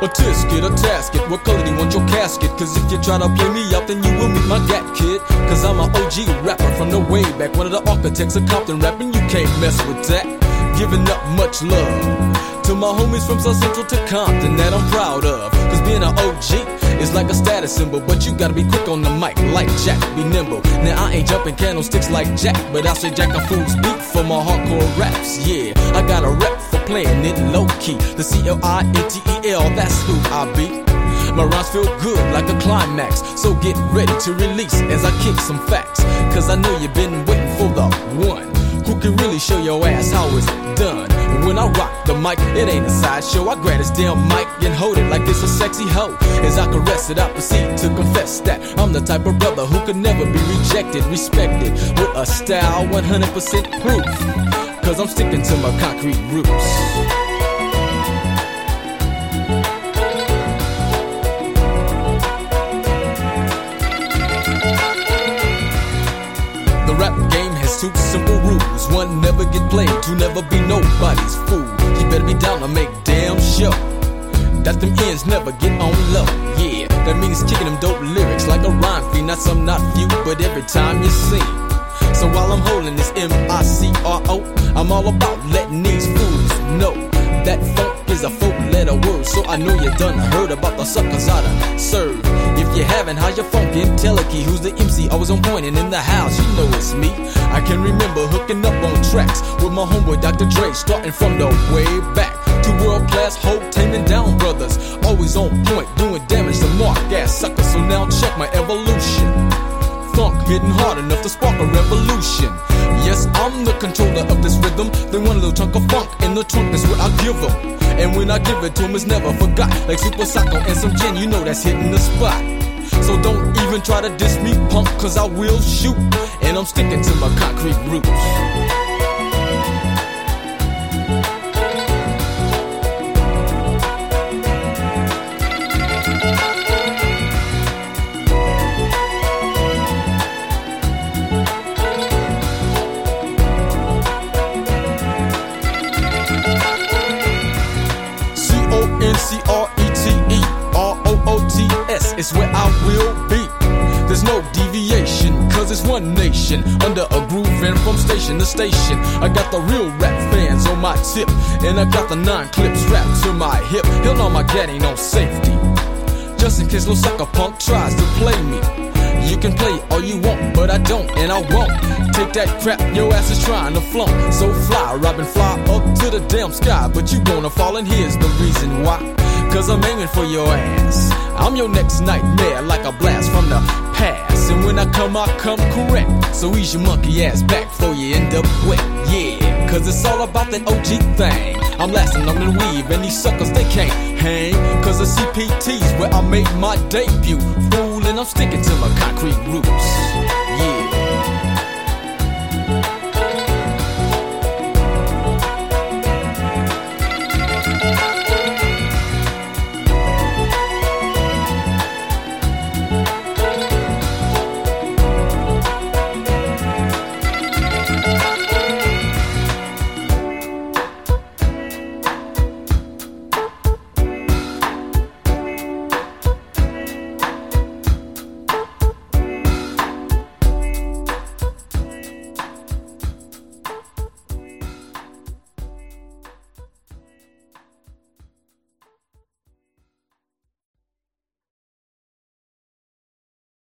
A tisket, a tasket, what color do you want your casket? Cause if you try to play me out, then you will meet my gat kid. Cause I'm an OG rapper from the way back. One of the architects of Compton rapping, you can't mess with that. Giving up much love to my homies from South Central to Compton that I'm proud of. Cause being an OG is like a status symbol, but you gotta be quick on the mic like Jack, be nimble. Now I ain't jumping candlesticks like Jack, but I say Jack a fool's beat for my hardcore raps, yeah. I got a rep for playing it low-key, the C-L-I-N-T-E-L, that's who I be. My rhymes feel good like a climax, so get ready to release as I kick some facts. Cause I know you've been waiting for the one who can really show your ass how it's done. When I rock the mic, it ain't a sideshow. I grab this damn mic and hold it like it's a sexy hoe. As I caress it, I proceed to confess that I'm the type of brother who could never be rejected, respected, with a style 100% proof. Cause I'm sticking to my concrete roots. The rap game has two simple rules. One, never get played. Two, never be nobody's fool. You better be down to make damn sure that them ends never get on low. Yeah, that means kicking them dope lyrics like a rhyme fiend. Not some, not few, but every time you sing. So while I'm holding this M-I-C-R-O, I'm all about letting these fools know that funk is a 4-letter word. So I know you done heard about the suckers I done serve. If you haven't, how you funkin'? Tell a key who's the MC, always on point and in the house, you know it's me. I can remember hooking up on tracks with my homeboy Dr. Dre, starting from the way back to world-class Hope, taming down brothers, always on point, doing damage to mark-ass suckers. So now check my evolution. Funk hitting hard enough to spark a revolution. Yes, I'm the controller of this rhythm. They want a little chunk of funk in the trunk, that's what I give them. And when I give it to them, it's never forgot. Like Super Sacco and some gin, you know that's hitting the spot. So don't even try to diss me, punk, cause I will shoot. And I'm sticking to my concrete roots. C-O-N-C-R-E-T-E-R-O-O-T-S, it's where I will be. There's no deviation, cause it's one nation under a groove and from station to station. I got the real rap fans on my tip, and I got the 9 clips strapped to my hip. Hell no, my gat ain't no safety, just in case no sucker punk tries to play me. You can play all you want, but I don't, and I won't take that crap your ass is trying to flaunt. So fly, Robin, fly up to the damn sky, but you gonna fall, and here's the reason why. Cause I'm aiming for your ass. I'm your next nightmare, like a blast from the past. And when I come correct. So ease your monkey ass back before you end up wet. Yeah, cause it's all about that OG thing. I'm lasting on the weave, and these suckers, they can't hang. Cause the CPT's where I made my debut. Fool, and I'm sticking to my concrete roots.